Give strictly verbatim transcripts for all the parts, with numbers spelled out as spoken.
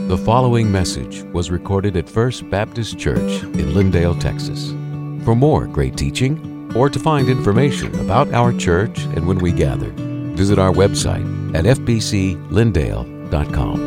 The following message was recorded at First Baptist Church in Lindale, Texas. For more great teaching, or to find information about our church and when we gather, visit our website at f b c lindale dot com.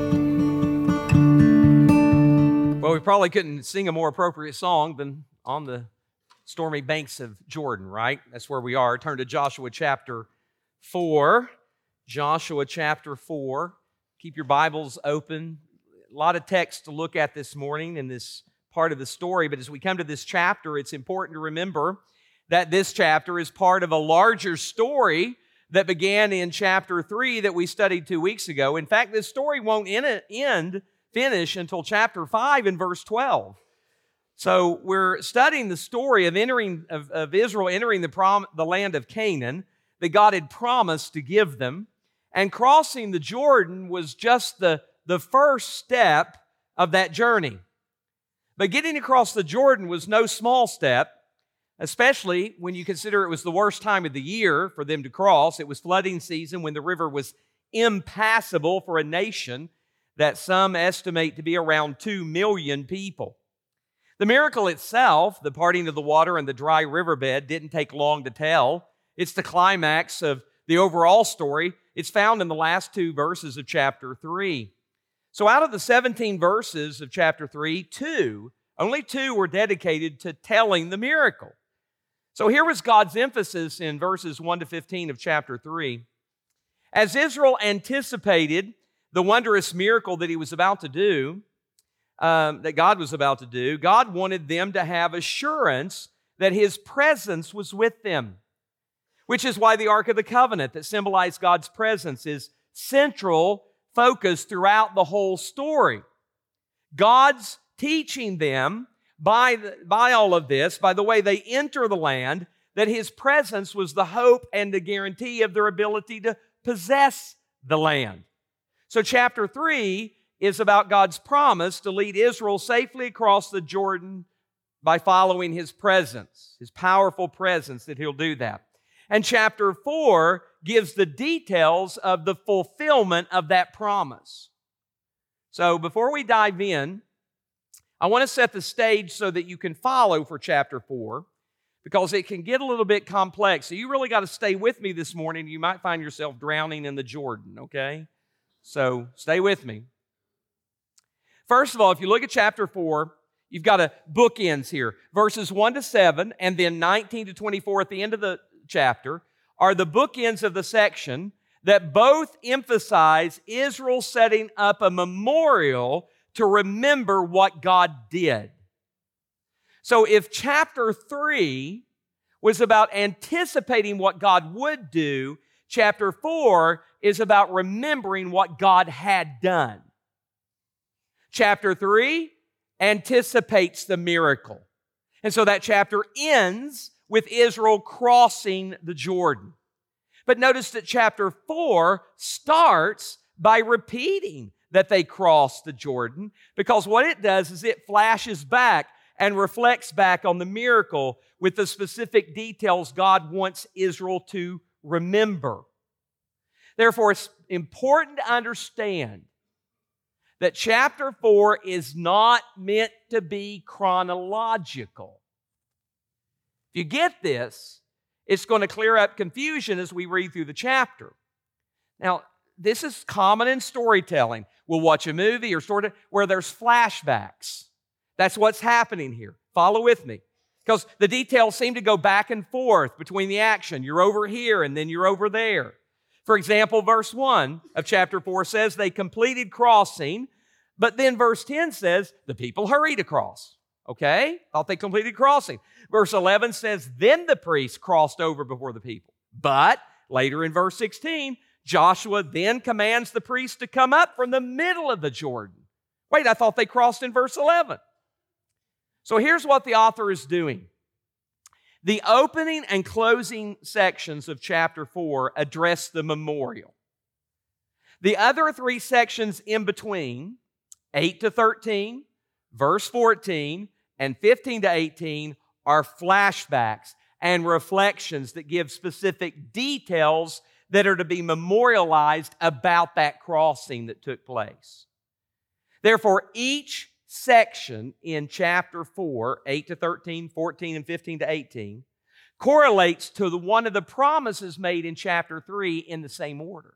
Well, we probably couldn't sing a more appropriate song than On the Stormy Banks of Jordan, right? That's where we are. Turn to Joshua chapter four. Joshua chapter four. Keep your Bibles open. A lot of text to look at this morning in this part of the story, but as we come to this chapter, it's important to remember that this chapter is part of a larger story that began in chapter three that we studied two weeks ago. In fact, this story won't end, finish until chapter five and verse twelve. So we're studying the story of entering of, of Israel entering the, prom, the land of Canaan that God had promised to give them, and crossing the Jordan was just the the first step of that journey. But getting across the Jordan was no small step, especially when you consider it was the worst time of the year for them to cross. It was flooding season when the river was impassable for a nation that some estimate to be around two million people. The miracle itself, the parting of the water and the dry riverbed, didn't take long to tell. It's the climax of the overall story. It's found in the last two verses of chapter three. So out of the seventeen verses of chapter three, two, only two were dedicated to telling the miracle. So here was God's emphasis in verses one to fifteen of chapter three. As Israel anticipated the wondrous miracle that he was about to do, um, that God was about to do, God wanted them to have assurance that His presence was with them, which is why the Ark of the Covenant that symbolized God's presence is central focus throughout the whole story. God's teaching them by, the, by all of this, by the way they enter the land, that His presence was the hope and the guarantee of their ability to possess the land. So chapter three is about God's promise to lead Israel safely across the Jordan by following His presence, His powerful presence that He'll do that. And chapter four gives the details of the fulfillment of that promise. So before we dive in, I want to set the stage so that you can follow for chapter four, because it can get a little bit complex. So you really got to stay with me this morning. You might find yourself drowning in the Jordan, okay? So stay with me. First of all, if you look at chapter four, you've got a bookends here. Verses one to seven and then nineteen to twenty-four at the end of the chapter are the bookends of the section that both emphasize Israel setting up a memorial to remember what God did. So if chapter three was about anticipating what God would do, chapter four is about remembering what God had done. Chapter three anticipates the miracle. And so that chapter ends with Israel crossing the Jordan. But notice that chapter four starts by repeating that they crossed the Jordan, because what it does is it flashes back and reflects back on the miracle with the specific details God wants Israel to remember. Therefore, it's important to understand that chapter four is not meant to be chronological. If you get this, it's going to clear up confusion as we read through the chapter. Now, this is common in storytelling. We'll watch a movie or story where there's flashbacks. That's what's happening here. Follow with me. Because the details seem to go back and forth between the action. You're over here and then you're over there. For example, verse one of chapter four says they completed crossing, but then verse ten says the people hurried across. Okay? Thought they completed crossing. Verse eleven says, then the priests crossed over before the people. But later in verse sixteen, Joshua then commands the priests to come up from the middle of the Jordan. Wait, I thought they crossed in verse eleven. So here's what the author is doing. The opening and closing sections of chapter four address the memorial. The other three sections in between, eight to thirteen, verse fourteen, and fifteen to eighteen, are flashbacks and reflections that give specific details that are to be memorialized about that crossing that took place. Therefore, each section in chapter four, eight to thirteen, fourteen, and fifteen to eighteen, correlates to the, one of the promises made in chapter three in the same order.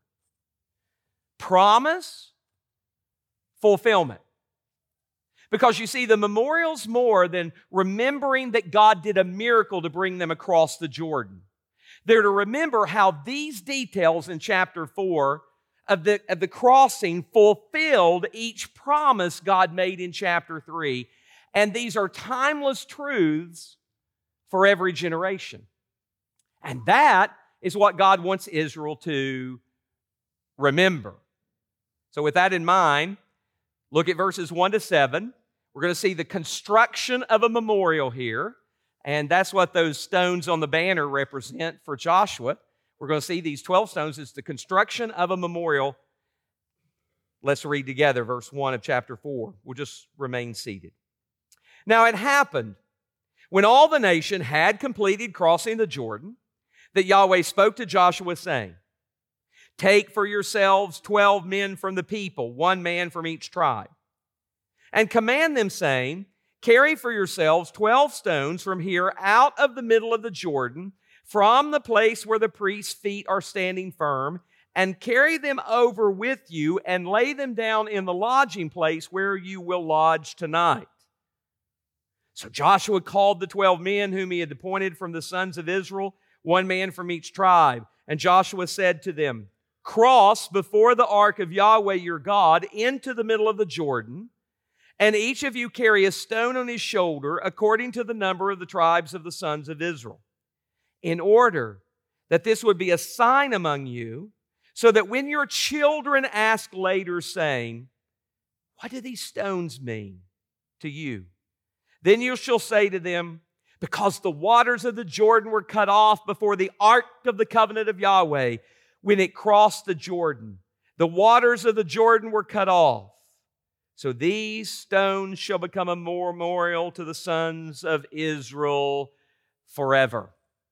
Promise, fulfillment. Because you see, the memorial's more than remembering that God did a miracle to bring them across the Jordan. They're to remember how these details in chapter four of the, of the crossing fulfilled each promise God made in chapter three. And these are timeless truths for every generation. And that is what God wants Israel to remember. So with that in mind, look at verses one to seven. We're going to see the construction of a memorial here. And that's what those stones on the banner represent for Joshua. We're going to see these twelve stones. It's the construction of a memorial. Let's read together verse one of chapter four. We'll just remain seated. Now it happened, when all the nation had completed crossing the Jordan, that Yahweh spoke to Joshua, saying, "Take for yourselves twelve men from the people, one man from each tribe, and command them, saying, carry for yourselves twelve stones from here out of the middle of the Jordan, from the place where the priest's feet are standing firm, and carry them over with you, and lay them down in the lodging place where you will lodge tonight." So Joshua called the twelve men whom he had appointed from the sons of Israel, one man from each tribe. And Joshua said to them, "Cross before the ark of Yahweh your God into the middle of the Jordan, and each of you carry a stone on his shoulder according to the number of the tribes of the sons of Israel, in order that this would be a sign among you, so that when your children ask later, saying, 'What do these stones mean to you?' then you shall say to them, 'Because the waters of the Jordan were cut off before the ark of the covenant of Yahweh when it crossed the Jordan. The waters of the Jordan were cut off. So these stones shall become a memorial to the sons of Israel forever.'"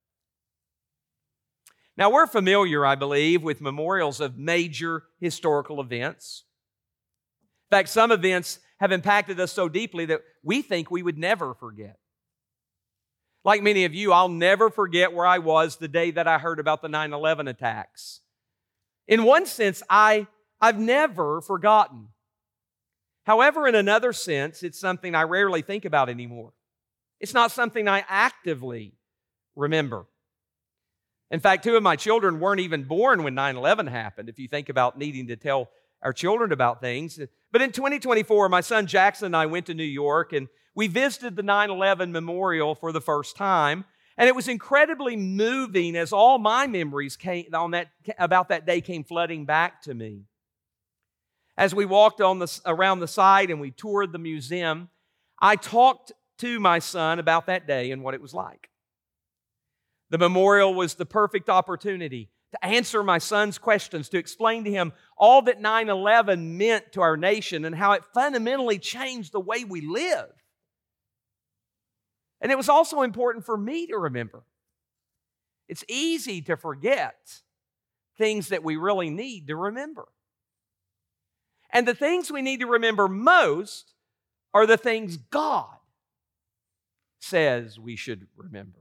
Now, we're familiar, I believe, with memorials of major historical events. In fact, some events have impacted us so deeply that we think we would never forget. Like many of you, I'll never forget where I was the day that I heard about the nine eleven attacks. In one sense, I, I've never forgotten. However, in another sense, it's something I rarely think about anymore. It's not something I actively remember. In fact, two of my children weren't even born when nine eleven happened, if you think about needing to tell our children about things. But in twenty twenty-four, my son Jackson and I went to New York, and we visited the nine eleven memorial for the first time. And it was incredibly moving as all my memories came on that, about that day came flooding back to me. As we walked on the, around the site and we toured the museum, I talked to my son about that day and what it was like. The memorial was the perfect opportunity to answer my son's questions, to explain to him all that nine eleven meant to our nation and how it fundamentally changed the way we live. And it was also important for me to remember. It's easy to forget things that we really need to remember. And the things we need to remember most are the things God says we should remember.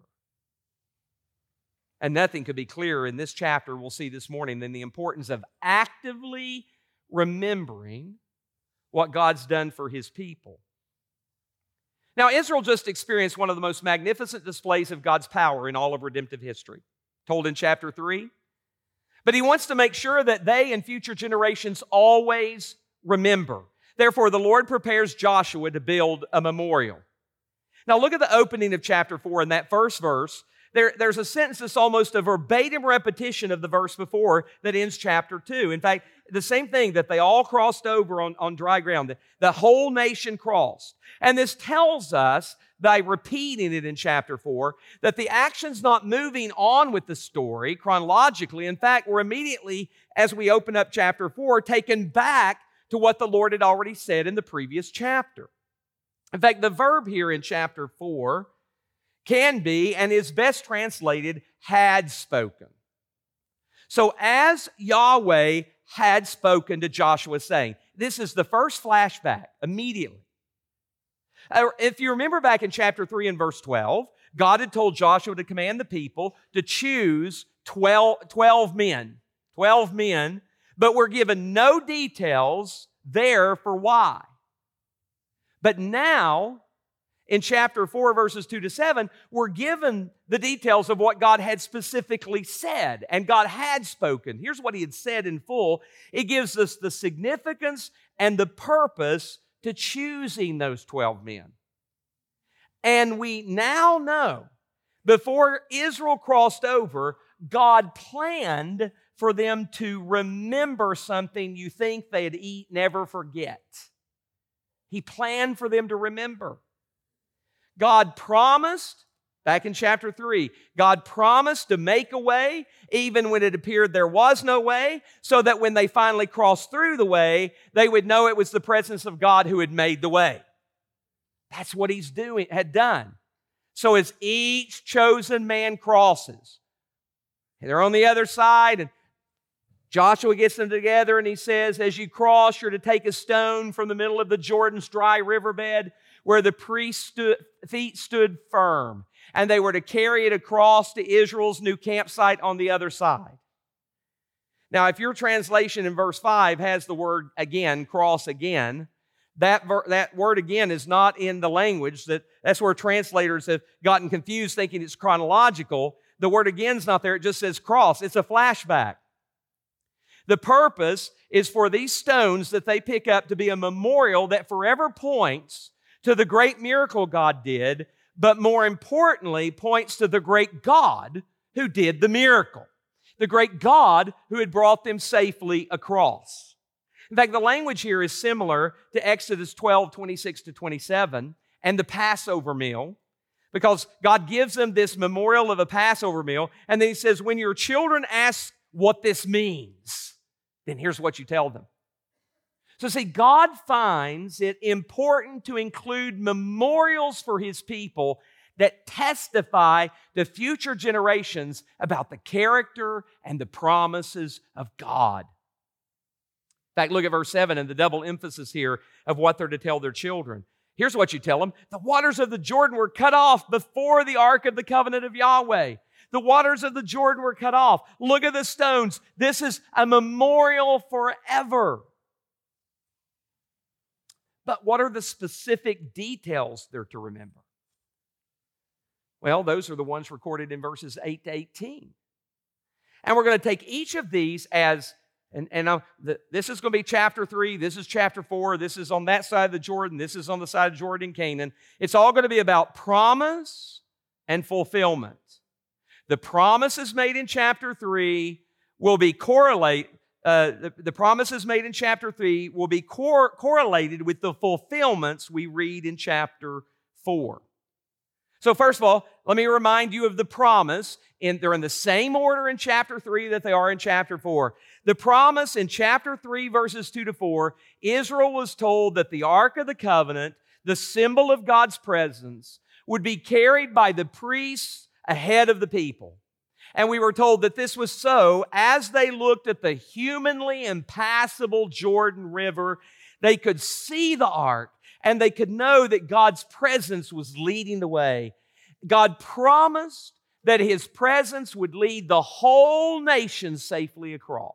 And nothing could be clearer in this chapter we'll see this morning than the importance of actively remembering what God's done for His people. Now, Israel just experienced one of the most magnificent displays of God's power in all of redemptive history, told in chapter three. But He wants to make sure that they and future generations always remember. Therefore, the Lord prepares Joshua to build a memorial. Now, look at the opening of chapter four in that first verse. There, there's a sentence that's almost a verbatim repetition of the verse before that ends chapter two. In fact, the same thing, that they all crossed over on, on dry ground. The, the whole nation crossed. And this tells us, by repeating it in chapter four, that the action's not moving on with the story chronologically. In fact, we're immediately, as we open up chapter four, taken back to what the Lord had already said in the previous chapter. In fact, the verb here in chapter four can be, and is best translated, had spoken. So as Yahweh had spoken to Joshua, saying, this is the first flashback immediately. If you remember back in chapter three and verse twelve, God had told Joshua to command the people to choose twelve, twelve men. twelve men, but we're given no details there for why. But now, in chapter four, verses two to seven, we're given the details of what God had specifically said, and God had spoken. Here's what He had said in full. It gives us the significance and the purpose to choosing those twelve men. And we now know, before Israel crossed over, God planned for them to remember something you think they'd eat, never forget. He planned for them to remember. God promised, back in chapter three, God promised to make a way even when it appeared there was no way, so that when they finally crossed through the way, they would know it was the presence of God who had made the way. That's what He's doing, had done. So as each chosen man crosses, they're on the other side, and Joshua gets them together and he says, as you cross, you're to take a stone from the middle of the Jordan's dry riverbed where the priest's stu- feet stood firm, and they were to carry it across to Israel's new campsite on the other side. Now, if your translation in verse five has the word again, cross again, that, ver- that word again is not in the language. That, that's where translators have gotten confused thinking it's chronological. The word again's not there. It just says cross. It's a flashback. The purpose is for these stones that they pick up to be a memorial that forever points to the great miracle God did, but more importantly, points to the great God who did the miracle. The great God who had brought them safely across. In fact, the language here is similar to Exodus twelve, twenty-six to twenty-seven and the Passover meal, because God gives them this memorial of a Passover meal, and then He says, when your children ask what this means, then here's what you tell them. So see, God finds it important to include memorials for His people that testify to future generations about the character and the promises of God. In fact, look at verse seven and the double emphasis here of what they're to tell their children. Here's what you tell them. The waters of the Jordan were cut off before the ark of the covenant of Yahweh. The waters of the Jordan were cut off. Look at the stones. This is a memorial forever. But what are the specific details they're to remember? Well, those are the ones recorded in verses eight to eighteen. And we're going to take each of these as, and, and uh, the, this is going to be chapter three, this is chapter four, this is on that side of the Jordan, this is on the side of Jordan, Canaan. It's all going to be about promise and fulfillment. The promises made in chapter three will be correlate. Uh, the, the promises made in chapter three will be cor- correlated with the fulfillments we read in chapter four. So first of all, let me remind you of the promise. In, they're in the same order in chapter three that they are in chapter four. The promise in chapter three, verses two to four, Israel was told that the Ark of the Covenant, the symbol of God's presence, would be carried by the priests ahead of the people. And we were told that this was so as they looked at the humanly impassable Jordan River, they could see the ark and they could know that God's presence was leading the way. God promised that His presence would lead the whole nation safely across.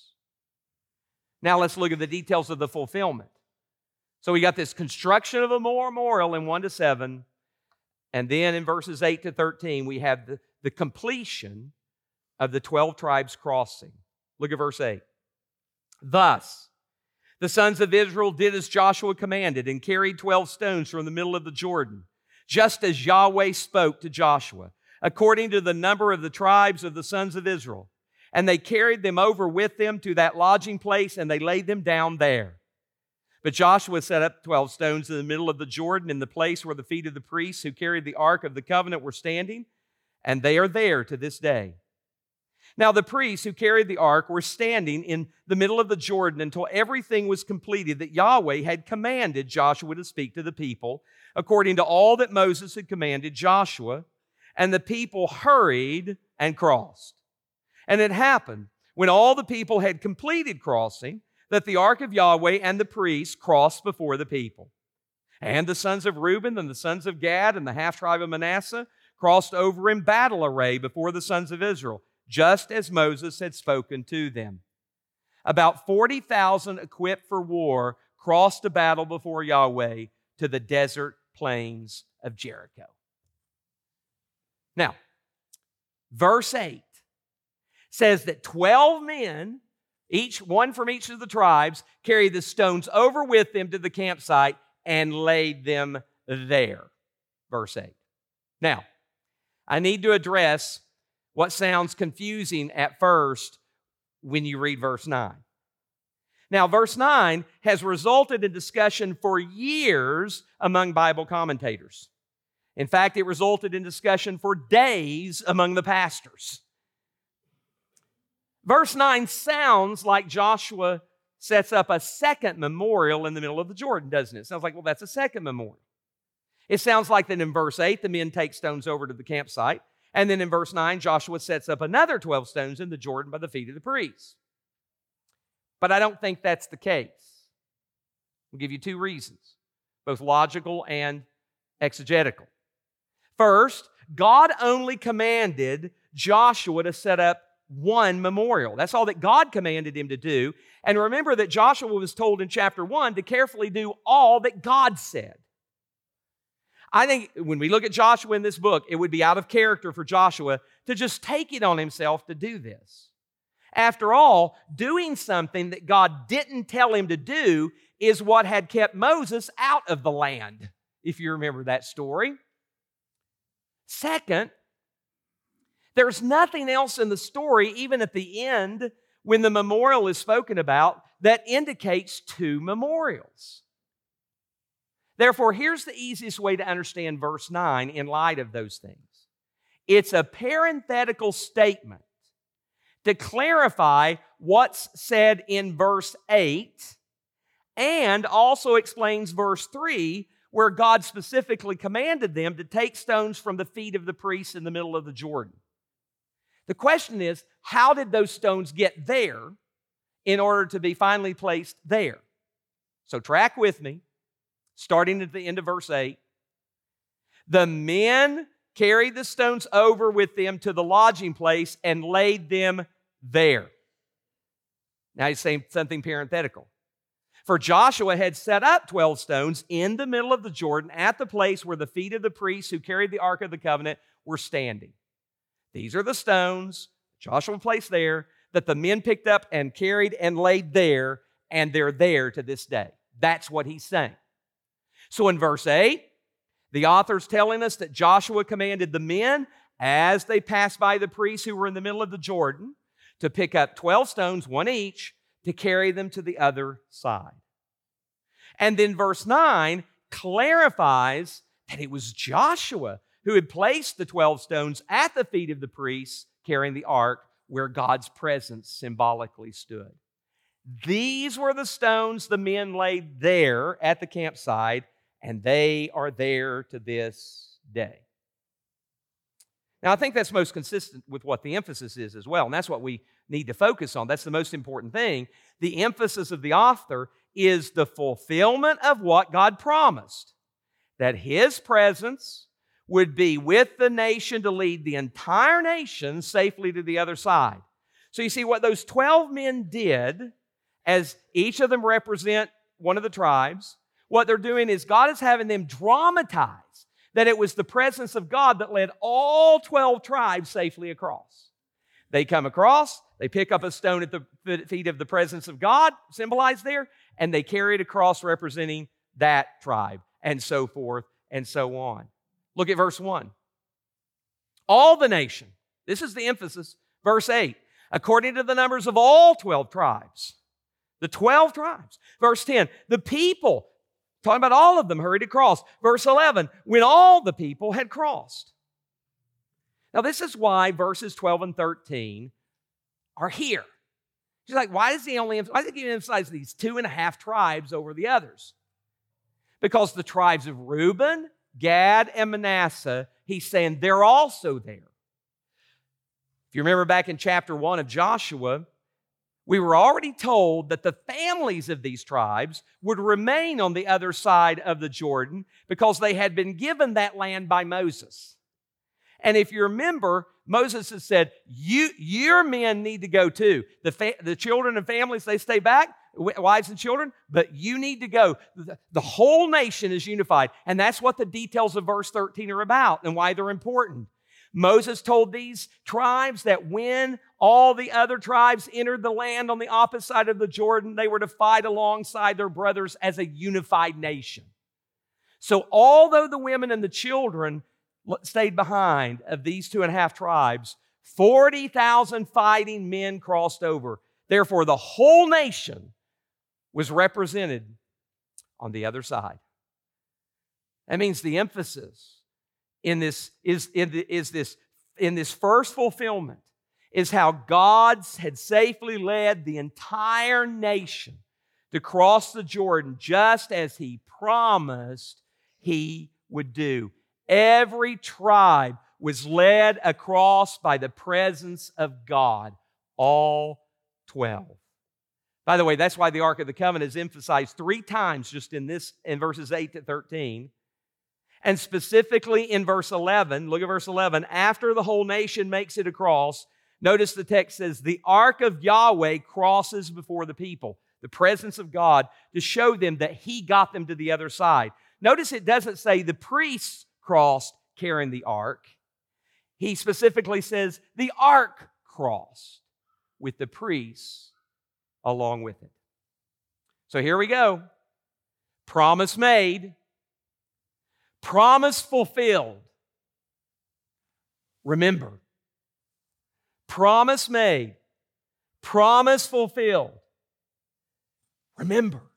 Now let's look at the details of the fulfillment. So we got this construction of a memorial in one to seven. And then in verses eight to thirteen, we have the, the completion of the twelve tribes crossing. Look at verse eight. Thus, the sons of Israel did as Joshua commanded and carried twelve stones from the middle of the Jordan, just as Yahweh spoke to Joshua, according to the number of the tribes of the sons of Israel. And they carried them over with them to that lodging place, and they laid them down there. But Joshua set up twelve stones in the middle of the Jordan in the place where the feet of the priests who carried the Ark of the Covenant were standing, and they are there to this day. Now the priests who carried the Ark were standing in the middle of the Jordan until everything was completed that Yahweh had commanded Joshua to speak to the people, according to all that Moses had commanded Joshua, and the people hurried and crossed. And it happened, when all the people had completed crossing, that the ark of Yahweh and the priests crossed before the people. And the sons of Reuben and the sons of Gad and the half-tribe of Manasseh crossed over in battle array before the sons of Israel, just as Moses had spoken to them. About forty thousand equipped for war crossed to battle before Yahweh to the desert plains of Jericho. Now, verse eight says that twelve men, each one from each of the tribes, carried the stones over with them to the campsite and laid them there. Verse eight. Now, I need to address what sounds confusing at first when you read verse nine. Now, verse nine has resulted in discussion for years among Bible commentators. In fact, it resulted in discussion for days among the pastors. Verse nine sounds like Joshua sets up a second memorial in the middle of the Jordan, doesn't it? It sounds like, well, that's a second memorial. It sounds like that in verse eight, the men take stones over to the campsite. And then in verse nine, Joshua sets up another twelve stones in the Jordan by the feet of the priests. But I don't think that's the case. I'll give you two reasons, both logical and exegetical. First, God only commanded Joshua to set up one memorial. That's all that God commanded him to do. And remember that Joshua was told in chapter one to carefully do all that God said. I think when we look at Joshua in this book, it would be out of character for Joshua to just take it on himself to do this. After all, doing something that God didn't tell him to do is what had kept Moses out of the land, if you remember that story. Second, there's nothing else in the story, even at the end, when the memorial is spoken about, that indicates two memorials. Therefore, here's the easiest way to understand verse nine in light of those things. It's a parenthetical statement to clarify what's said in verse eight, and also explains verse three, where God specifically commanded them to take stones from the feet of the priests in the middle of the Jordan. The question is, how did those stones get there in order to be finally placed there? So track with me, starting at the end of verse eight. The men carried the stones over with them to the lodging place and laid them there. Now he's saying something parenthetical. For Joshua had set up twelve stones in the middle of the Jordan at the place where the feet of the priests who carried the Ark of the Covenant were standing. These are the stones Joshua placed there that the men picked up and carried and laid there, and they're there to this day. That's what he's saying. So in verse eight, the author's telling us that Joshua commanded the men, as they passed by the priests who were in the middle of the Jordan, to pick up twelve stones, one each, to carry them to the other side. And then verse nine clarifies that it was Joshua who had placed the twelve stones at the feet of the priests carrying the ark where God's presence symbolically stood. These were the stones the men laid there at the campsite, and they are there to this day. Now, I think that's most consistent with what the emphasis is as well, and that's what we need to focus on. That's the most important thing. The emphasis of the author is the fulfillment of what God promised, that His presence would be with the nation to lead the entire nation safely to the other side. So you see what those twelve men did, as each of them represent one of the tribes, what they're doing is God is having them dramatize that it was the presence of God that led all twelve tribes safely across. They come across, they pick up a stone at the feet of the presence of God, symbolized there, and they carry it across representing that tribe, and so forth and so on. Look at verse one. All the nation, this is the emphasis, verse eight, according to the numbers of all twelve tribes, the twelve tribes. Verse ten, the people, talking about all of them, hurried across. Verse eleven, when all the people had crossed. Now this is why verses twelve and thirteen are here. She's like, why does he only, why does he emphasize these two and a half tribes over the others? Because the tribes of Reuben, Gad, and Manasseh, he's saying they're also there. If you remember back in chapter one of Joshua, we were already told that the families of these tribes would remain on the other side of the Jordan because they had been given that land by Moses. And if you remember, Moses has said, you, your men need to go too. The, fa- the children and families, they stay back, wives and children, but you need to go. The, the whole nation is unified. And that's what the details of verse thirteen are about and why they're important. Moses told these tribes that when all the other tribes entered the land on the opposite side of the Jordan, they were to fight alongside their brothers as a unified nation. So although the women and the children stayed behind of these two and a half tribes, forty thousand fighting men crossed over. Therefore, the whole nation was represented on the other side. That means the emphasis in this is, in the, is this in this first fulfillment is how God had safely led the entire nation to cross the Jordan just as He promised He would do. Every tribe was led across by the presence of God, all twelve. By the way, that's why the Ark of the Covenant is emphasized three times just in this, in verses eight to thirteen. And specifically in verse eleven, look at verse eleven, after the whole nation makes it across, notice the text says, the Ark of Yahweh crosses before the people, the presence of God, to show them that He got them to the other side. Notice it doesn't say the priests crossed carrying the ark. He specifically says the ark crossed with the priests along with it. So here we go. Promise made. Promise fulfilled. Remember. Promise made. Promise fulfilled. Remember.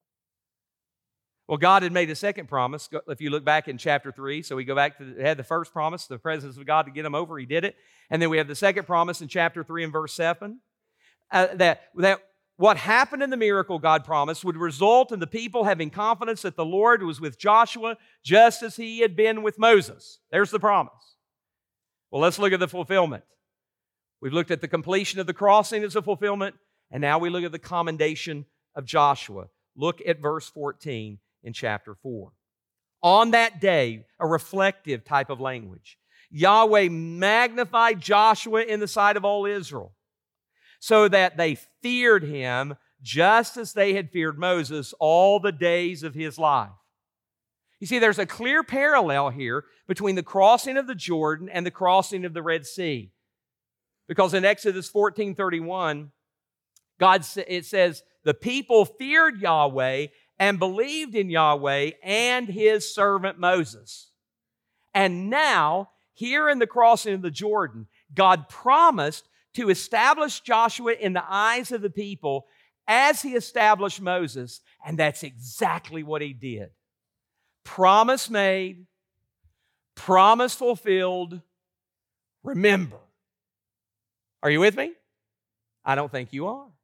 Well, God had made a second promise. If you look back in chapter three, so we go back to, had the first promise, the presence of God to get them over, He did it. And then we have the second promise in chapter three and verse seven, uh, that, that what happened in the miracle God promised would result in the people having confidence that the Lord was with Joshua just as He had been with Moses. There's the promise. Well, let's look at the fulfillment. We've looked at the completion of the crossing as a fulfillment, and now we look at the commendation of Joshua. Look at verse fourteen. In chapter four. On that day, a reflective type of language, Yahweh magnified Joshua in the sight of all Israel, so that they feared him just as they had feared Moses all the days of his life. You see, there's a clear parallel here between the crossing of the Jordan and the crossing of the Red Sea. Because in Exodus fourteen thirty-one, God, it says, the people feared Yahweh and believed in Yahweh and His servant Moses. And now, here in the crossing of the Jordan, God promised to establish Joshua in the eyes of the people as He established Moses, and that's exactly what He did. Promise made, promise fulfilled, remember. Are you with me? I don't think you are.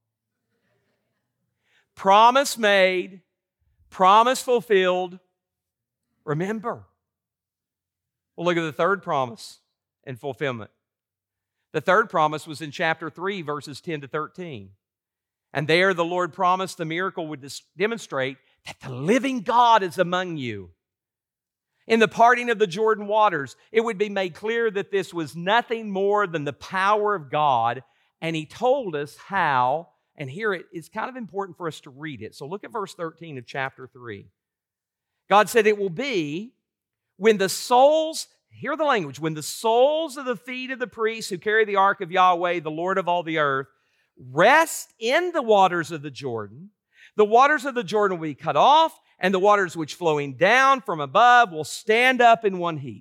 Promise made, promise fulfilled, remember. Well, look at the third promise and fulfillment. The third promise was in chapter three, verses ten to thirteen. And there the Lord promised the miracle would dis- demonstrate that the living God is among you. In the parting of the Jordan waters, it would be made clear that this was nothing more than the power of God, and He told us how. And here it is kind of important for us to read it. So look at verse thirteen of chapter three. God said, it will be when the soles, hear the language, when the soles of the feet of the priests who carry the ark of Yahweh, the Lord of all the earth, rest in the waters of the Jordan, the waters of the Jordan will be cut off, and the waters which flowing down from above will stand up in one heap.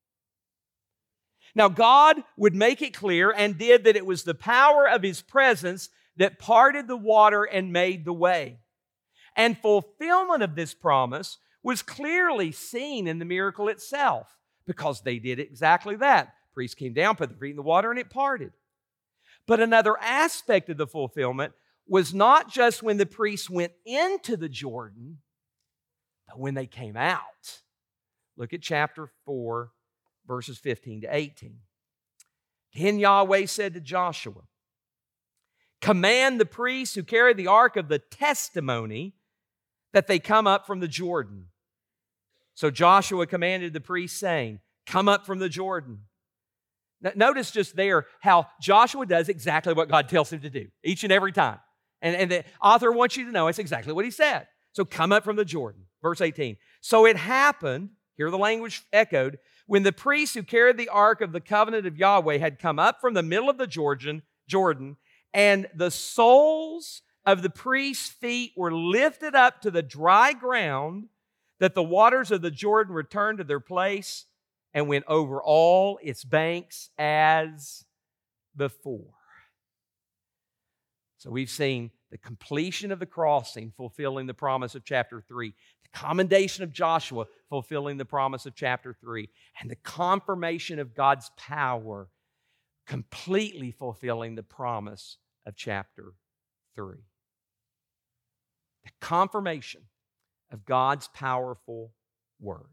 Now God would make it clear, and did, that it was the power of His presence that parted the water and made the way. And fulfillment of this promise was clearly seen in the miracle itself, because they did exactly that. Priests came down, put their feet in the water, and it parted. But another aspect of the fulfillment was not just when the priests went into the Jordan, but when they came out. Look at chapter four, verses fifteen to eighteen. Then Yahweh said to Joshua, command the priests who carry the ark of the testimony that they come up from the Jordan. So Joshua commanded the priests, saying, come up from the Jordan. Now, notice just there how Joshua does exactly what God tells him to do each and every time. And, and the author wants you to know it's exactly what he said. So come up from the Jordan. Verse eighteen. So it happened, here the language echoed, when the priests who carried the ark of the covenant of Yahweh had come up from the middle of the Jordan, Jordan, and the soles of the priests' feet were lifted up to the dry ground, that the waters of the Jordan returned to their place and went over all its banks as before. So we've seen the completion of the crossing fulfilling the promise of chapter three, the commendation of Joshua fulfilling the promise of chapter three, and the confirmation of God's power completely fulfilling the promise of chapter three. The confirmation of God's powerful word.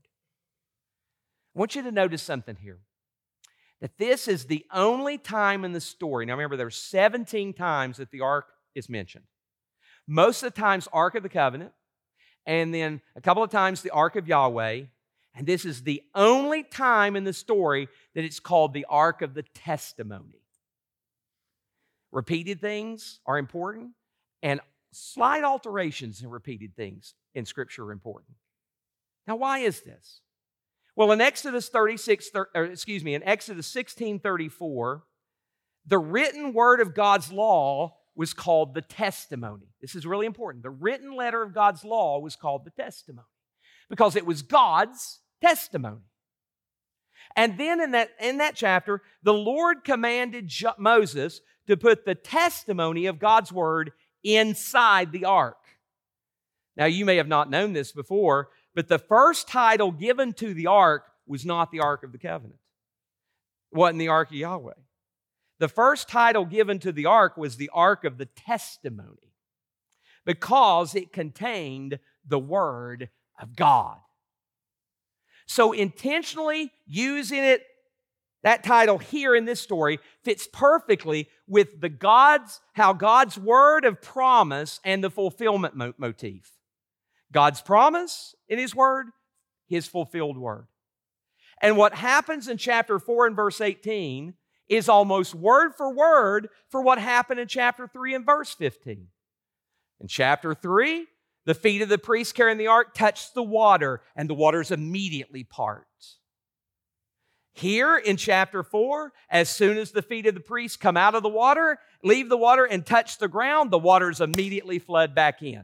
I want you to notice something here. That this is the only time in the story. Now remember, there's seventeen times that the ark is mentioned. Most of the times, Ark of the Covenant, and then a couple of times the Ark of Yahweh. And this is the only time in the story that it's called the Ark of the Testimony. Repeated things are important, and slight alterations in repeated things in Scripture are important. Now, why is this? Well, in Exodus thirty-six, or excuse me, in Exodus sixteen thirty-four, the written word of God's law was called the testimony. This is really important. The written letter of God's law was called the testimony because it was God's testimony. And then in that, in that chapter, the Lord commanded Jo- Moses to put the testimony of God's word inside the ark. Now, you may have not known this before, but the first title given to the ark was not the Ark of the Covenant. It wasn't the Ark of Yahweh. The first title given to the ark was the Ark of the Testimony because it contained the Word of God. So intentionally using it, that title here in this story fits perfectly with the God's, how God's word of promise and the fulfillment mo- motif. God's promise in His word, His fulfilled word. And what happens in chapter four and verse eighteen is almost word for word for what happened in chapter three and verse fifteen. In chapter three, the feet of the priest carrying the ark touched the water, and the waters immediately part. Here in chapter four, as soon as the feet of the priest come out of the water, leave the water and touch the ground, the waters immediately flood back in.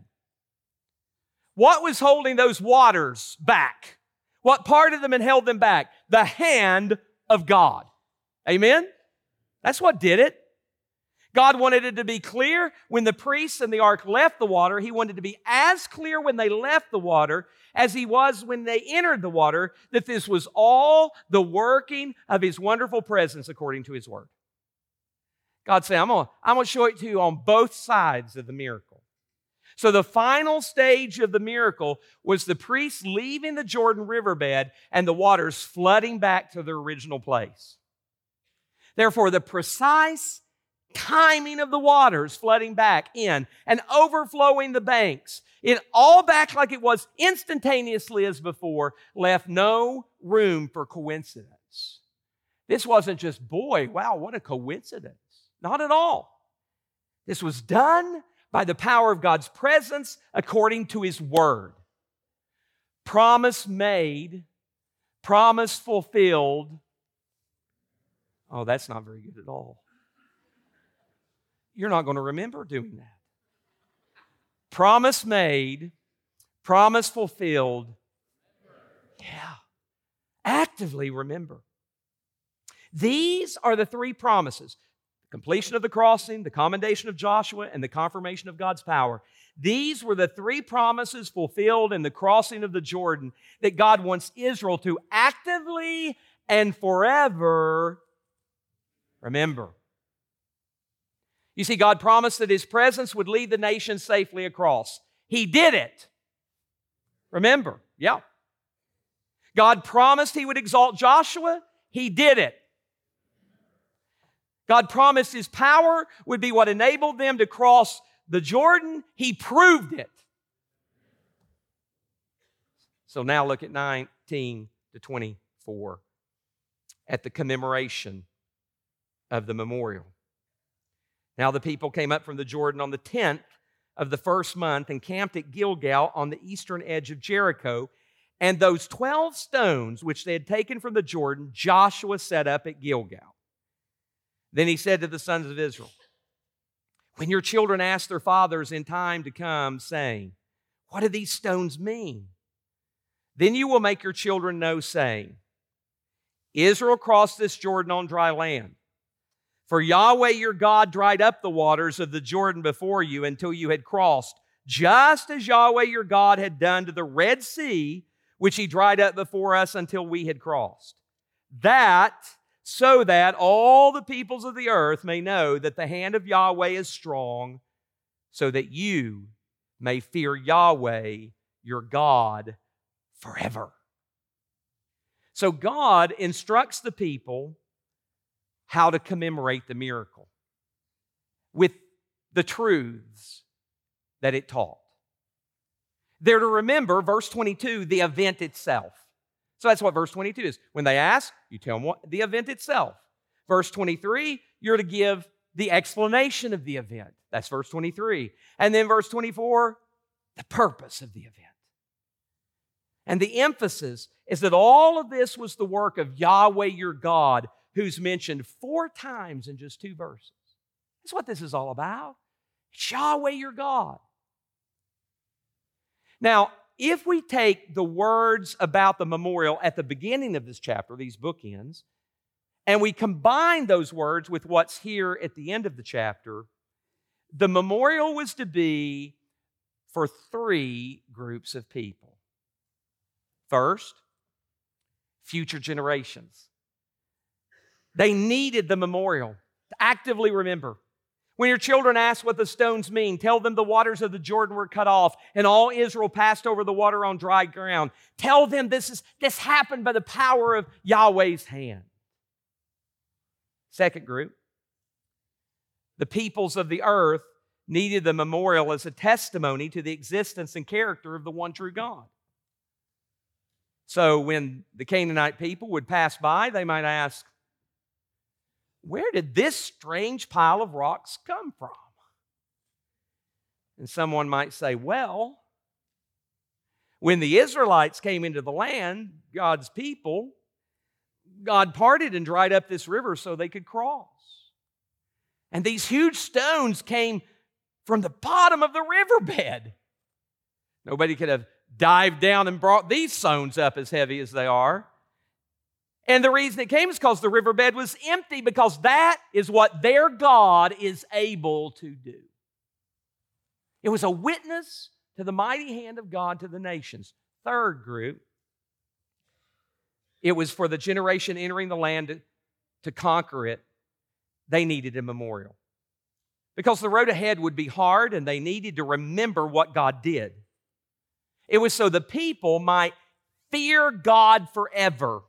What was holding those waters back? What part of them had held them back? The hand of God. Amen? That's what did it. God wanted it to be clear when the priests and the ark left the water. He wanted it to be as clear when they left the water as He was when they entered the water, that this was all the working of His wonderful presence according to His word. God said, I'm going to I'm going to show it to you on both sides of the miracle. So the final stage of the miracle was the priests leaving the Jordan riverbed and the waters flooding back to their original place. Therefore, the precise timing of the waters flooding back in and overflowing the banks, it all back like it was instantaneously as before, left no room for coincidence. This wasn't just, boy, wow, what a coincidence. Not at all. This was done by the power of God's presence according to His word. Promise made, promise fulfilled. Oh, that's not very good at all. You're not going to remember doing that. Promise made, promise fulfilled. Yeah. Actively remember. These are the three promises. The completion of the crossing, the commendation of Joshua, and the confirmation of God's power. These were the three promises fulfilled in the crossing of the Jordan that God wants Israel to actively and forever remember. You see, God promised that His presence would lead the nation safely across. He did it. Remember, yeah. God promised He would exalt Joshua. He did it. God promised His power would be what enabled them to cross the Jordan. He proved it. So now look at nineteen to twenty-four at the commemoration of the memorial. Now the people came up from the Jordan on the tenth of the first month and camped at Gilgal on the eastern edge of Jericho. And those twelve stones which they had taken from the Jordan, Joshua set up at Gilgal. Then he said to the sons of Israel, when your children ask their fathers in time to come, saying, what do these stones mean? Then you will make your children know, saying, Israel crossed this Jordan on dry land. For Yahweh your God dried up the waters of the Jordan before you until you had crossed, just as Yahweh your God had done to the Red Sea, which He dried up before us until we had crossed. That, so that all the peoples of the earth may know that the hand of Yahweh is strong, so that you may fear Yahweh your God forever. So God instructs the people how to commemorate the miracle with the truths that it taught. They're to remember, verse twenty-two, the event itself. So that's what verse twenty-two is. When they ask, you tell them what the event itself. Verse twenty-three, you're to give the explanation of the event. That's verse twenty-three. And then verse twenty-four, the purpose of the event. And the emphasis is that all of this was the work of Yahweh your God, who's mentioned four times in just two verses. That's what this is all about. It's Yahweh your God. Now, if we take the words about the memorial at the beginning of this chapter, these bookends, and we combine those words with what's here at the end of the chapter, the memorial was to be for three groups of people. First, future generations. They needed the memorial to actively remember. When your children ask what the stones mean, tell them the waters of the Jordan were cut off and all Israel passed over the water on dry ground. Tell them this, is, this happened by the power of Yahweh's hand. Second group, the peoples of the earth needed the memorial as a testimony to the existence and character of the one true God. So when the Canaanite people would pass by, they might ask, where did this strange pile of rocks come from? And someone might say, well, when the Israelites came into the land, God's people, God parted and dried up this river so they could cross. And these huge stones came from the bottom of the riverbed. Nobody could have dived down and brought these stones up as heavy as they are. And the reason it came is because the riverbed was empty, because that is what their God is able to do. It was a witness to the mighty hand of God to the nations. Third group, it was for the generation entering the land to, to conquer it. They needed a memorial. Because the road ahead would be hard and they needed to remember what God did. It was so the people might fear God forever.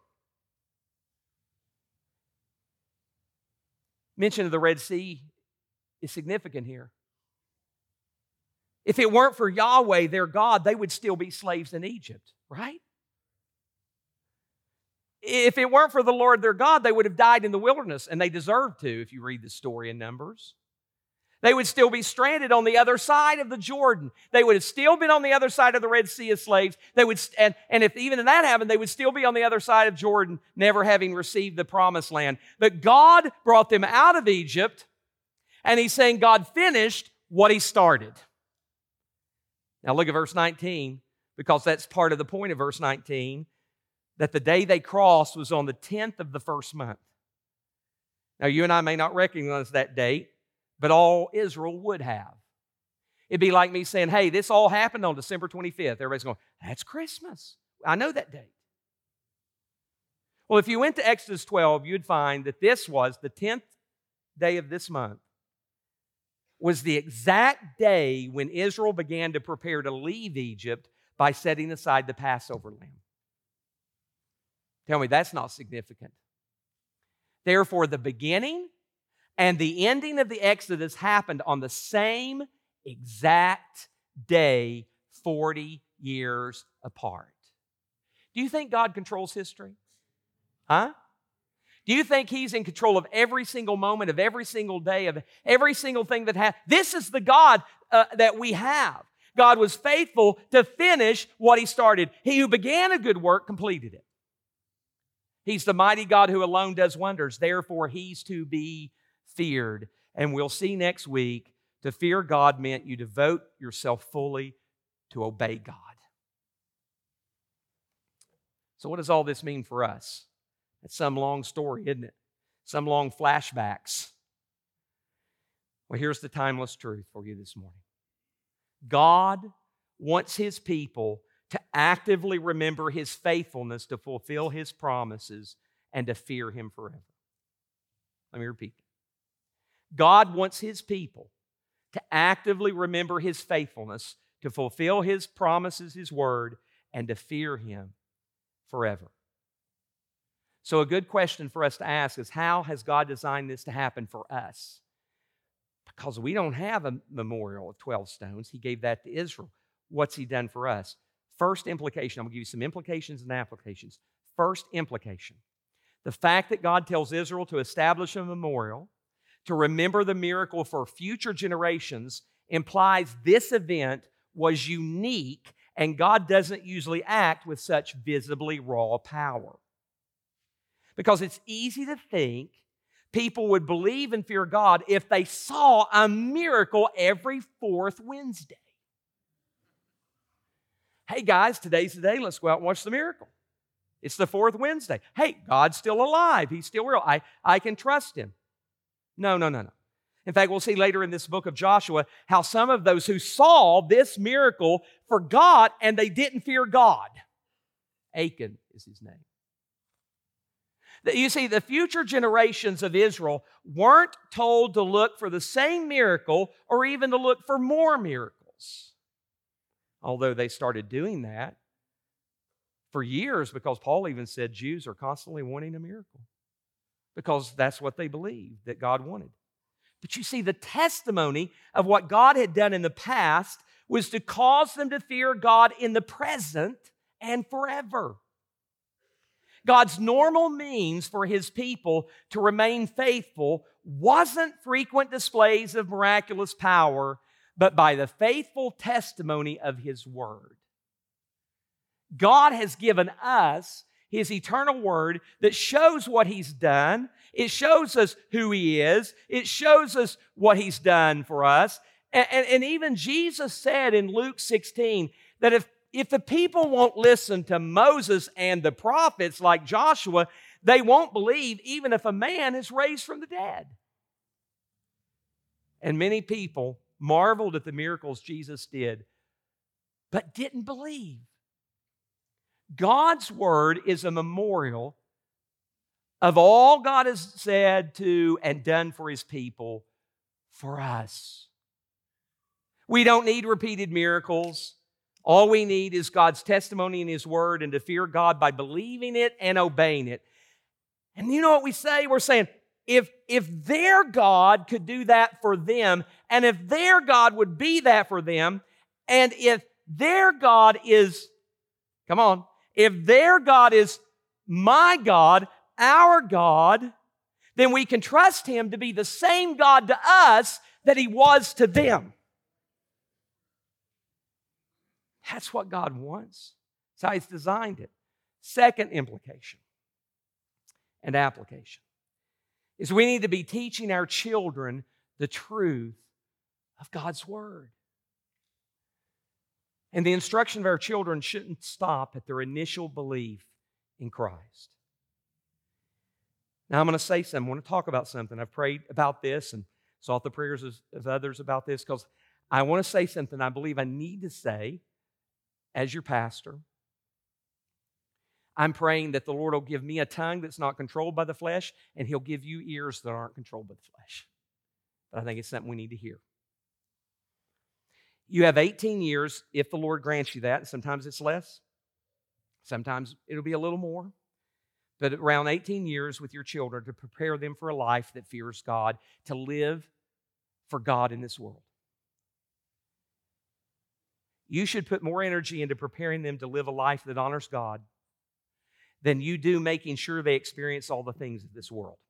Mention of the Red Sea is significant here. If it weren't for Yahweh, their God, they would still be slaves in Egypt, right? If it weren't for the Lord their God, they would have died in the wilderness, and they deserved to, if you read the story in Numbers. They would still be stranded on the other side of the Jordan. They would have still been on the other side of the Red Sea as slaves. They would, and, and if even that happened, they would still be on the other side of Jordan, never having received the promised land. But God brought them out of Egypt, and He's saying God finished what He started. Now look at verse nineteen, because that's part of the point of verse nineteen, that the day they crossed was on the tenth of the first month. Now you and I may not recognize that date, but all Israel would have. It'd be like me saying, hey, this all happened on December twenty-fifth. Everybody's going, that's Christmas. I know that date. Well, if you went to Exodus twelve, you'd find that this was the tenth day of this month, was the exact day when Israel began to prepare to leave Egypt by setting aside the Passover lamb. Tell me, that's not significant. Therefore, the beginning And the ending of the Exodus happened on the same exact day, forty years apart. Do you think God controls history? Huh? Do you think He's in control of every single moment of every single day, of every single thing that happens? This is the God uh, that we have. God was faithful to finish what He started. He who began a good work completed it. He's the mighty God who alone does wonders. Therefore, He's to be feared. And we'll see next week, to fear God meant you devote yourself fully to obey God. So what does all this mean for us? It's some long story, isn't it? Some long flashbacks. Well, here's the timeless truth for you this morning. God wants His people to actively remember His faithfulness to fulfill His promises and to fear Him forever. Let me repeat that. God wants His people to actively remember His faithfulness to fulfill His promises, His word, and to fear Him forever. So a good question for us to ask is, how has God designed this to happen for us? Because we don't have a memorial of twelve stones. He gave that to Israel. What's He done for us? First implication, I'm going to give you some implications and applications. First implication, the fact that God tells Israel to establish a memorial, to remember the miracle for future generations, implies this event was unique, and God doesn't usually act with such visibly raw power. Because it's easy to think people would believe and fear God if they saw a miracle every fourth Wednesday. Hey guys, today's the day. Let's go out and watch the miracle. It's the fourth Wednesday. Hey, God's still alive. He's still real. I, I can trust Him. No, no, no, no. In fact, we'll see later in this book of Joshua how some of those who saw this miracle forgot and they didn't fear God. Achan is his name. You see, the future generations of Israel weren't told to look for the same miracle or even to look for more miracles. Although they started doing that for years, because Paul even said Jews are constantly wanting a miracle because that's what they believed that God wanted. But you see, the testimony of what God had done in the past was to cause them to fear God in the present and forever. God's normal means for His people to remain faithful wasn't frequent displays of miraculous power, but by the faithful testimony of His Word. God has given us His eternal Word that shows what He's done. It shows us who He is. It shows us what He's done for us. And, and, and even Jesus said in Luke sixteen that if If the people won't listen to Moses and the prophets like Joshua, they won't believe even if a man is raised from the dead. And many people marveled at the miracles Jesus did, but didn't believe. God's Word is a memorial of all God has said to and done for His people for us. We don't need repeated miracles. All we need is God's testimony in His Word and to fear God by believing it and obeying it. And you know what we say? We're saying, if, if their God could do that for them, and if their God would be that for them, and if their God is, come on, if their God is my God, our God, then we can trust Him to be the same God to us that He was to them. That's what God wants. That's how He's designed it. Second implication and application is we need to be teaching our children the truth of God's Word. And the instruction of our children shouldn't stop at their initial belief in Christ. Now I'm going to say something. I want to talk about something. I've prayed about this and sought the prayers of, of others about this because I want to say something I believe I need to say as your pastor. I'm praying that the Lord will give me a tongue that's not controlled by the flesh, and He'll give you ears that aren't controlled by the flesh. But I think it's something we need to hear. You have eighteen years, if the Lord grants you that. Sometimes it's less. Sometimes it'll be a little more. but around eighteen years with your children to prepare them for a life that fears God, to live for God in this world. You should put more energy into preparing them to live a life that honors God than you do making sure they experience all the things of this world.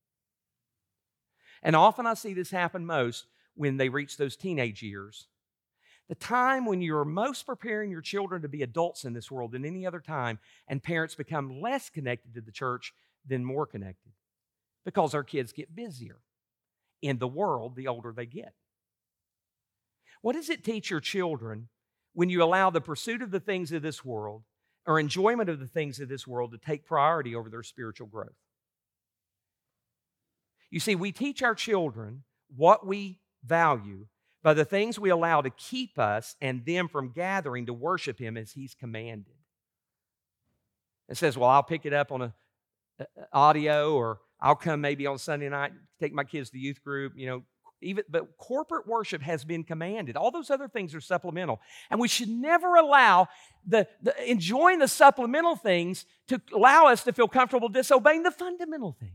And often I see this happen most when they reach those teenage years. The time when you're most preparing your children to be adults in this world than any other time, and parents become less connected to the church than more connected because our kids get busier in the world the older they get. What does it teach your children when you allow the pursuit of the things of this world or enjoyment of the things of this world to take priority over their spiritual growth? You see, we teach our children what we value by the things we allow to keep us and them from gathering to worship Him as He's commanded. It says, well, I'll pick it up on a, a audio, or I'll come maybe on Sunday night, take my kids to the youth group, you know, even, but corporate worship has been commanded. All those other things are supplemental. And we should never allow the, the enjoying the supplemental things to allow us to feel comfortable disobeying the fundamental things.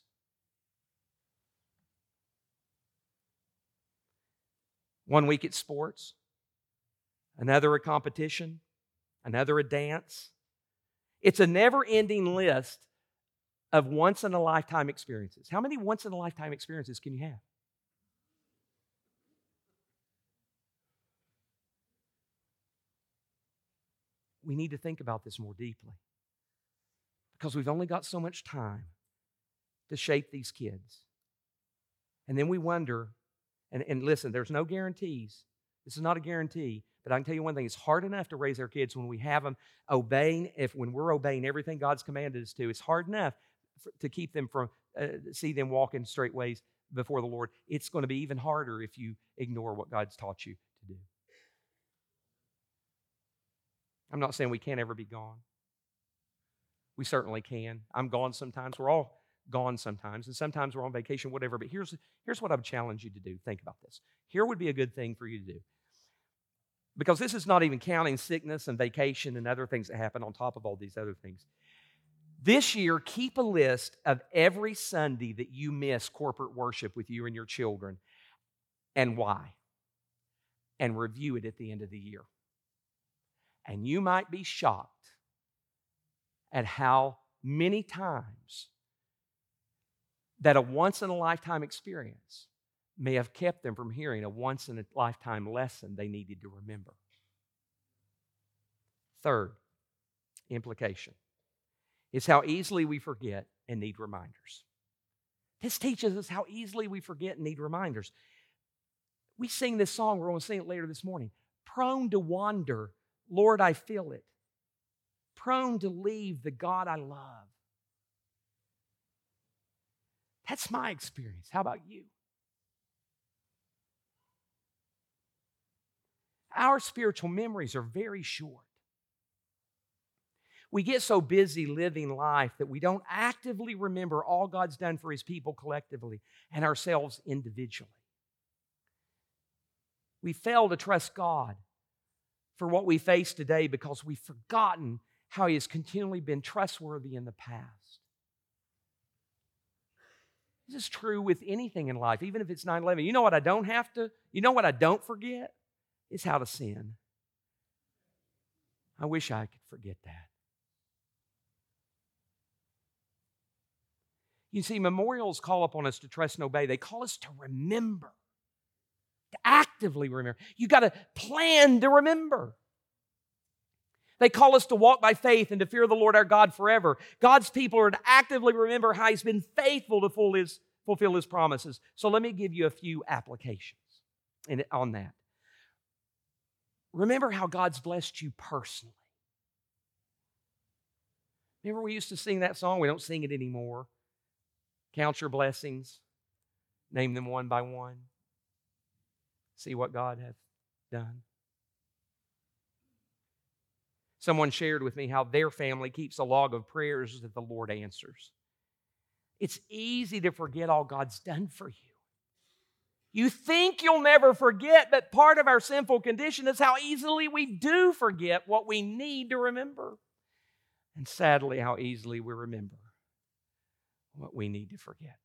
One week at sports, another a competition, another a dance. It's a never-ending list of once-in-a-lifetime experiences. How many once-in-a-lifetime experiences can you have? We need to think about this more deeply because we've only got so much time to shape these kids. And then we wonder, and, and listen, there's no guarantees. This is not a guarantee, but I can tell you one thing. It's hard enough to raise our kids when we have them obeying, if when we're obeying everything God's commanded us to. It's hard enough for, to keep them from, uh, see them walk in straight ways before the Lord. It's going to be even harder if you ignore what God's taught you to do. I'm not saying we can't ever be gone. We certainly can. I'm gone sometimes. We're all gone sometimes, and sometimes we're on vacation, whatever. But here's, here's what I would challenge you to do. Think about this. Here would be a good thing for you to do. Because this is not even counting sickness and vacation and other things that happen on top of all these other things. This year, keep a list of every Sunday that you miss corporate worship with you and your children and why. And review it at the end of the year. And you might be shocked at how many times that a once-in-a-lifetime experience may have kept them from hearing a once-in-a-lifetime lesson they needed to remember. Third implication is how easily we forget and need reminders. This teaches us how easily we forget and need reminders. We sing this song, we're going to sing it later this morning. Prone to wander, Lord, I feel it. Prone to leave the God I love. That's my experience. How about you? Our spiritual memories are very short. We get so busy living life that we don't actively remember all God's done for His people collectively and ourselves individually. We fail to trust God for what we face today because we've forgotten how He has continually been trustworthy in the past. This is true with anything in life, even if it's nine eleven. You know what I don't have to, you know what I don't forget? Is how to sin. I wish I could forget that. You see, memorials call upon us to trust and obey. They call us to remember, to actively remember. You got to plan to remember. They call us to walk by faith and to fear the Lord our God forever. God's people are to actively remember how He's been faithful to fulfill His, fulfill His promises. So let me give you a few applications in, on that. Remember how God's blessed you personally. Remember we used to sing that song? We don't sing it anymore. Count your blessings. Name them one by one. See what God hath done. Someone shared with me how their family keeps a log of prayers that the Lord answers. It's easy to forget all God's done for you. You think you'll never forget, but part of our sinful condition is how easily we do forget what we need to remember. And sadly, how easily we remember what we need to forget.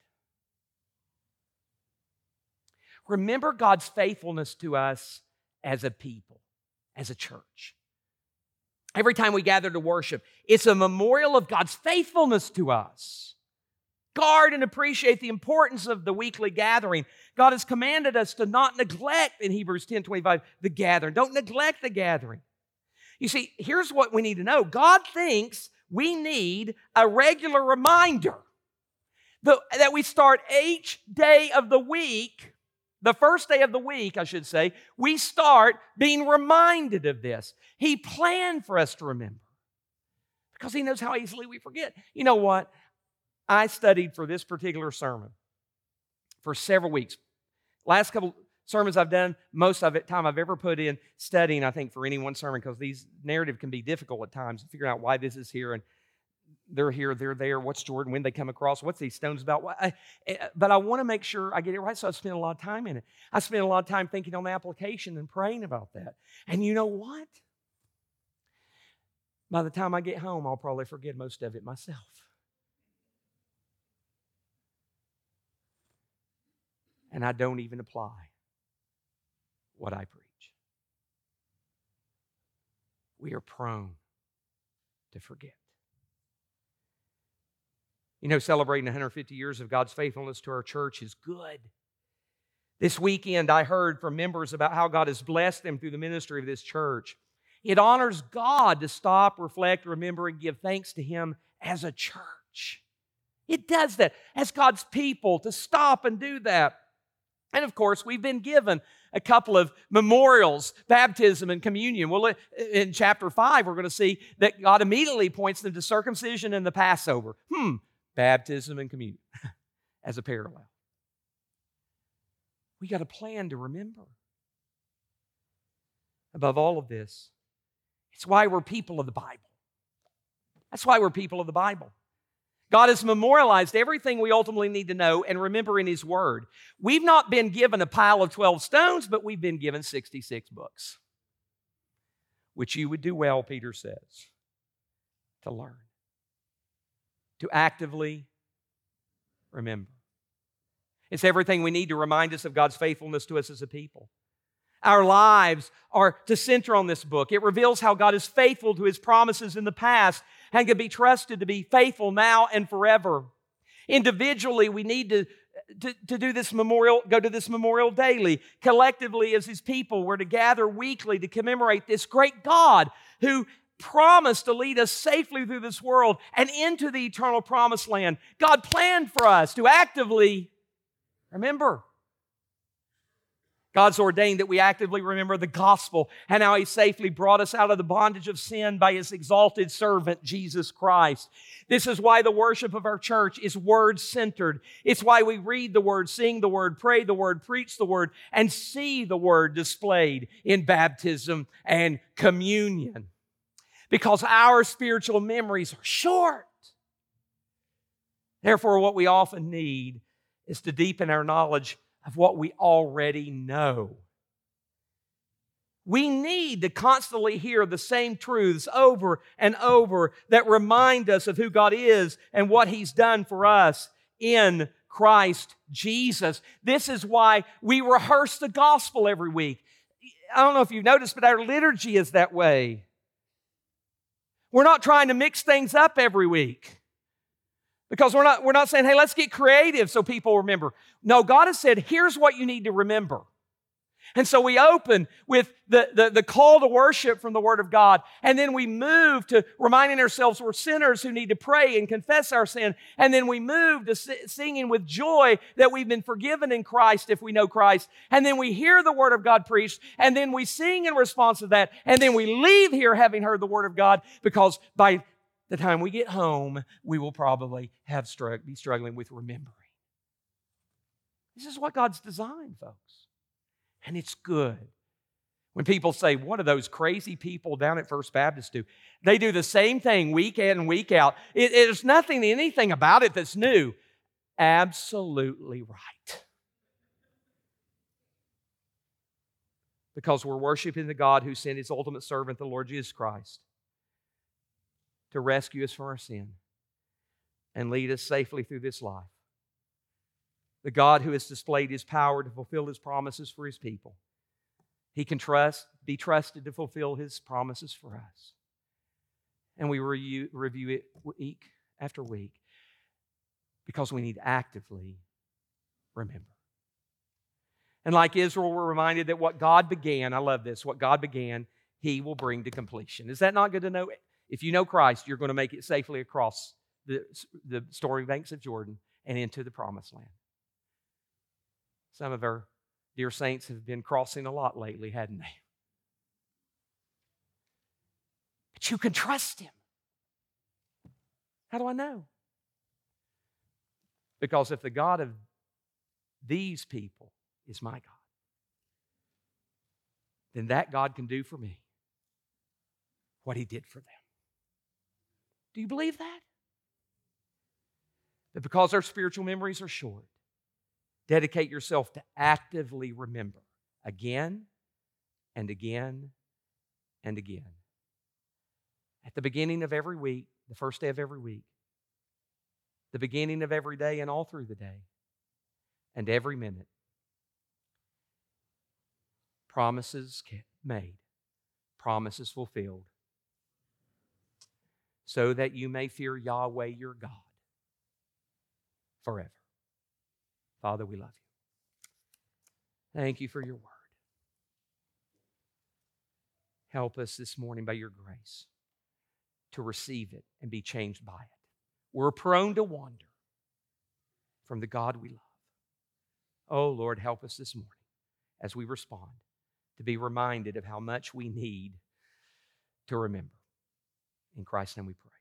Remember God's faithfulness to us as a people, as a church. Every time we gather to worship, it's a memorial of God's faithfulness to us. Guard and appreciate the importance of the weekly gathering. God has commanded us to not neglect, in Hebrews ten twenty-five, the gathering. Don't neglect the gathering. You see, here's what we need to know. God thinks we need a regular reminder that we start each day of the week, the first day of the week, I should say, we start being reminded of this. He planned for us to remember because He knows how easily we forget. You know what? I studied for this particular sermon for several weeks. Last couple sermons I've done, most of it time I've ever put in studying, I think, for any one sermon, because these narrative can be difficult at times, figuring out why this is here and they're here, they're there, what's Jordan, when they come across, what's these stones about. I, but I want to make sure I get it right, so I spent a lot of time in it. I spent a lot of time thinking on the application and praying about that. And you know what? By the time I get home, I'll probably forget most of it myself. And I don't even apply what I preach. We are prone to forget. You know, celebrating one hundred fifty years of God's faithfulness to our church is good. This weekend, I heard from members about how God has blessed them through the ministry of this church. It honors God to stop, reflect, remember, and give thanks to Him as a church. It does that as God's people, to stop and do that. And of course, we've been given a couple of memorials, baptism and communion. Well, in chapter five, we're going to see that God immediately points them to circumcision and the Passover. Hmm, baptism and communion as a parallel. We got a plan to remember. Above all of this, it's why we're people of the Bible. That's why we're people of the Bible. God has memorialized everything we ultimately need to know and remember in His Word. We've not been given a pile of twelve stones, but we've been given sixty-six books, which you would do well, Peter says, to learn, to actively remember. It's everything we need to remind us of God's faithfulness to us as a people. Our lives are to center on this book. It reveals how God is faithful to His promises in the past and can be trusted to be faithful now and forever. Individually, we need to, to, to do this memorial, go to this memorial daily. Collectively, as His people, we're to gather weekly to commemorate this great God who promised to lead us safely through this world and into the eternal promised land. God planned for us to actively remember. God's ordained that we actively remember the gospel and how He safely brought us out of the bondage of sin by His exalted servant, Jesus Christ. This is why the worship of our church is word-centered. It's why we read the Word, sing the Word, pray the Word, preach the Word, and see the Word displayed in baptism and communion. Because our spiritual memories are short. Therefore, what we often need is to deepen our knowledge of what we already know. We need to constantly hear the same truths over and over that remind us of who God is and what He's done for us in Christ Jesus. This is why we rehearse the gospel every week. I don't know if you've noticed, but our liturgy is that way. We're not trying to mix things up every week. Because we're not, we're not saying, hey, let's get creative so people remember. No, God has said, here's what you need to remember. And so we open with the, the, the call to worship from the Word of God. And then we move to reminding ourselves we're sinners who need to pray and confess our sin. And then we move to singing with joy that we've been forgiven in Christ if we know Christ. And then we hear the Word of God preached. And then we sing in response to that. And then we leave here having heard the Word of God, because by the time we get home, we will probably have strugg- be struggling with remembering. This is what God's designed, folks. And it's good. When people say, what do those crazy people down at First Baptist do? They do the same thing week in and week out. It, there's nothing, anything about it that's new. Absolutely right. Because we're worshiping the God who sent His ultimate servant, the Lord Jesus Christ, to rescue us from our sin, and lead us safely through this life. The God who has displayed His power to fulfill His promises for His people. He can trust, be trusted to fulfill His promises for us. And we review, review it week after week because we need to actively remember. And like Israel, we're reminded that what God began, I love this, what God began, He will bring to completion. Is that not good to know? If you know Christ, you're going to make it safely across the, the stormy banks of Jordan and into the promised land. Some of our dear saints have been crossing a lot lately, hadn't they? But you can trust Him. How do I know? Because if the God of these people is my God, then that God can do for me what He did for them. Do you believe that? That because our spiritual memories are short, dedicate yourself to actively remember again and again and again. At the beginning of every week, the first day of every week, the beginning of every day and all through the day, and every minute. Promises made, promises fulfilled, so that you may fear Yahweh your God forever. Father, we love you. Thank you for your word. Help us this morning by your grace to receive it and be changed by it. We're prone to wander from the God we love. Oh, Lord, help us this morning as we respond to be reminded of how much we need to remember. In Christ's name we pray.